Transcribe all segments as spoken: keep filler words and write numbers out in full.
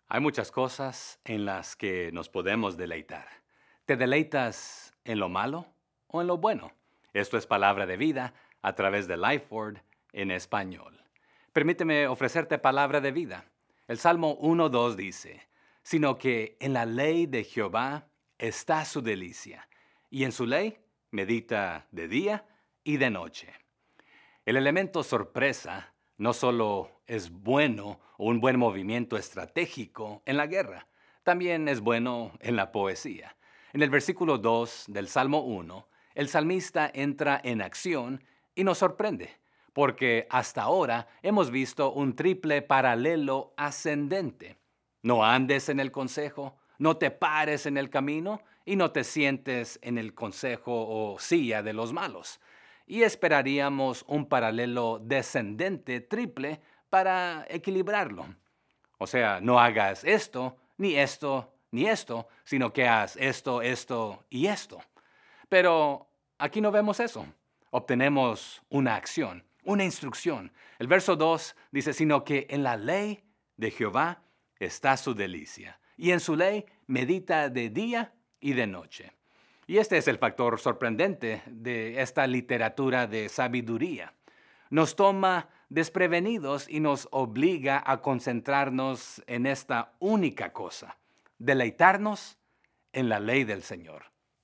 Hay muchas cosas en las que nos podemos deleitar. ¿Te deleitas en lo malo o en lo bueno? Esto es Palabra de Vida a través de Lifeword en español. Permíteme ofrecerte palabra de vida. El Salmo uno dos dice, sino que en la ley de Jehová está su delicia, y en su ley medita de día y de noche. El elemento sorpresa no solo es bueno o un buen movimiento estratégico en la guerra, también es bueno en la poesía. En el versículo dos del Salmo uno, el salmista entra en acción y nos sorprende, porque hasta ahora hemos visto un triple paralelo ascendente. No andes en el consejo, no te pares en el camino y no te sientes en el consejo o silla de los malos. Y esperaríamos un paralelo descendente triple para equilibrarlo. O sea, no hagas esto, ni esto, ni esto, sino que haz esto, esto y esto. Pero aquí no vemos eso. Obtenemos una acción, una instrucción. El verso dos dice, sino que en la ley de Jehová está su delicia, y en su ley medita de día y de noche. Y este es el factor sorprendente de esta literatura de sabiduría. Nos toma desprevenidos y nos obliga a concentrarnos en esta única cosa, deleitarnos en la ley del Señor.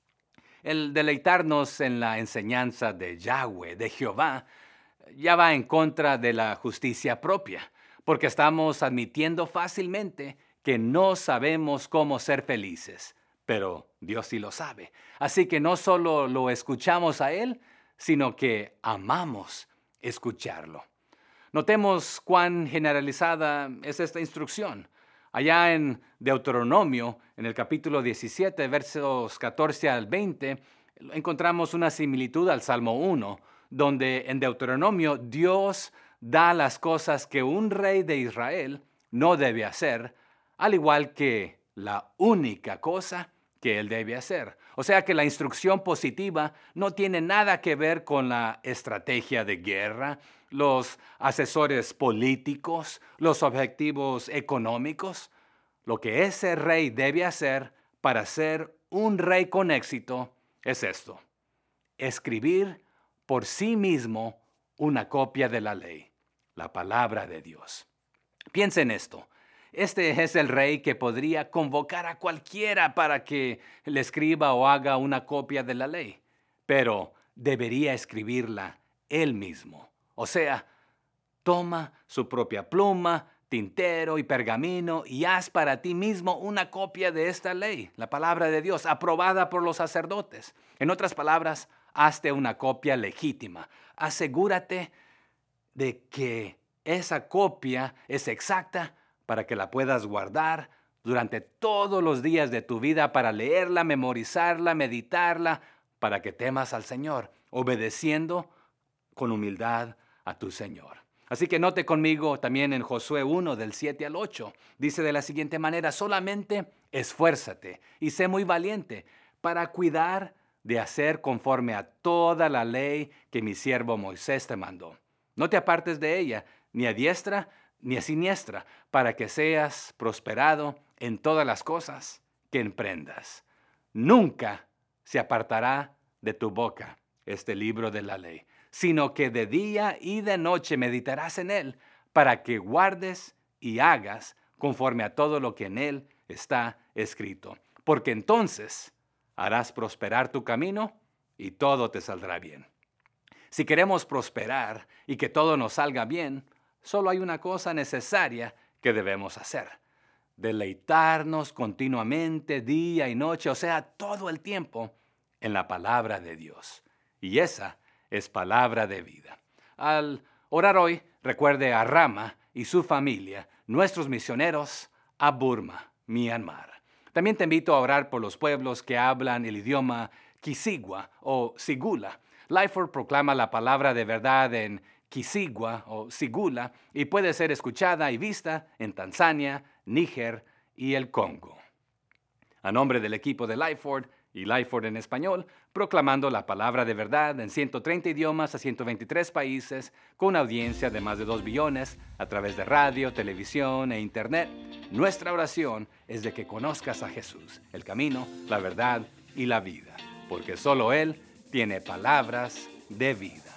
El deleitarnos en la enseñanza de Yahweh, de Jehová, ya va en contra de la justicia propia, porque estamos admitiendo fácilmente que no sabemos cómo ser felices. Pero Dios sí lo sabe. Así que no solo lo escuchamos a Él, sino que amamos escucharlo. Notemos cuán generalizada es esta instrucción. Allá en Deuteronomio, en el capítulo diecisiete, versos catorce al veinte, encontramos una similitud al Salmo uno, donde en Deuteronomio Dios da las cosas que un rey de Israel no debe hacer, al igual que la única cosa que él debe hacer. O sea que la instrucción positiva no tiene nada que ver con la estrategia de guerra, los asesores políticos, los objetivos económicos. Lo que ese rey debe hacer para ser un rey con éxito es esto: escribir por sí mismo una copia de la ley, la palabra de Dios. Piensa en esto. Este es el rey que podría convocar a cualquiera para que le escriba o haga una copia de la ley, pero debería escribirla él mismo. O sea, toma su propia pluma, tintero y pergamino y haz para ti mismo una copia de esta ley, la palabra de Dios, aprobada por los sacerdotes. En otras palabras, hazte una copia legítima. Asegúrate de que esa copia es exacta para que la puedas guardar durante todos los días de tu vida, para leerla, memorizarla, meditarla, para que temas al Señor, obedeciendo con humildad a tu Señor. Así que note conmigo también en Josué uno, del siete al ocho. Dice de la siguiente manera, solamente esfuérzate y sé muy valiente para cuidar de hacer conforme a toda la ley que mi siervo Moisés te mandó. No te apartes de ella, ni a diestra ni a siniestra, para que seas prosperado en todas las cosas que emprendas. Nunca se apartará de tu boca este libro de la ley, sino que de día y de noche meditarás en él, para que guardes y hagas conforme a todo lo que en él está escrito. Porque entonces harás prosperar tu camino y todo te saldrá bien. Si queremos prosperar y que todo nos salga bien, solo hay una cosa necesaria que debemos hacer: deleitarnos continuamente, día y noche, o sea, todo el tiempo, en la palabra de Dios. Y esa es palabra de vida. Al orar hoy, recuerde a Rama y su familia, nuestros misioneros a Burma, Myanmar. También te invito a orar por los pueblos que hablan el idioma Kisigua o Sigula. Lifeword proclama la palabra de verdad en Kisigua o Sigula y puede ser escuchada y vista en Tanzania, Níger y el Congo. A nombre del equipo de Lifeword y Lifeword en español, proclamando la palabra de verdad en ciento treinta idiomas a ciento veintitrés países, con una audiencia de más de dos billones a través de radio, televisión e internet, Nuestra oración es de que conozcas a Jesús, el camino, la verdad y la vida, porque solo Él tiene palabras de vida.